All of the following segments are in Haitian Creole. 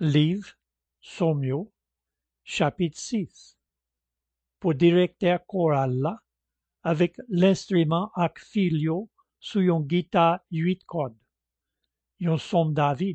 Livre Somyo, chapitre 6. Pour directeur choral là, avec l'instrument ak fil yo sou yon guitare 8 cordes. Yon somme David.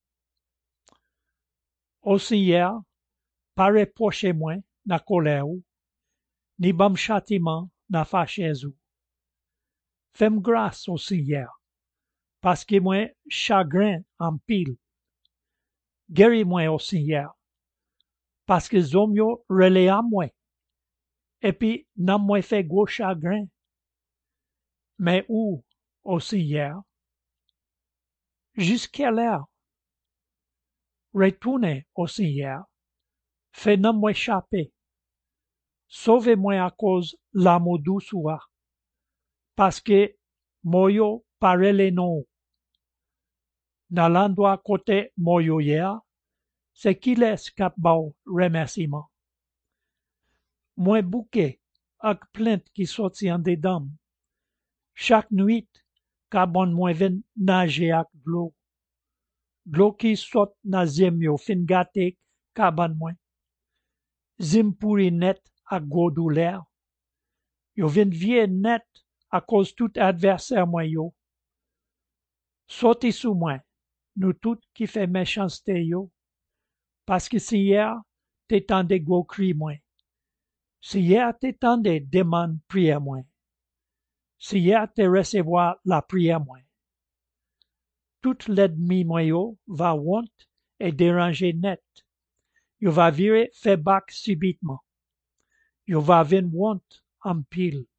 Osiyar, pa reproche mwen na colère ou, ni bam châtiment na fâchez ou. Fais-moi grâce, Osiyar, parce que mwen chagrin en pile. Guéris-moi, Osiyar, parce que zom yo rele à moi. Et puis, nan mwen fait gros chagrin. Mais où, Osiyar? Jusqu'à l'heure? Retournez, Osiyar. Fais nan mwen échapper. Sauvez-moi à cause l'amour douce oua. Parce que moyo parele non. Dans l'endroit côté moyo hier, c'est qui laisse cap bao remerciement. Moi bouquet ak plainte qui sorti en dedans. Chaque nuit, kabon moi ven nager ak l'eau. L'eau qui sort na ziem yo fin gâte kaban moi. Zim pourri net ak gros douleur. Yo vin vie net à cause tout adversaire moi yo. Sorti sous moi, nous tout qui fait méchanceté yo. Parce que si hier, t'étendais gros cri moi. Si hier t'étendais demande prière moi. Si hier te recevoir la prière moi. Tout l'ennemi moi yo va want et déranger net. Yo va virer fait back subitement. Yo va vin want en pile.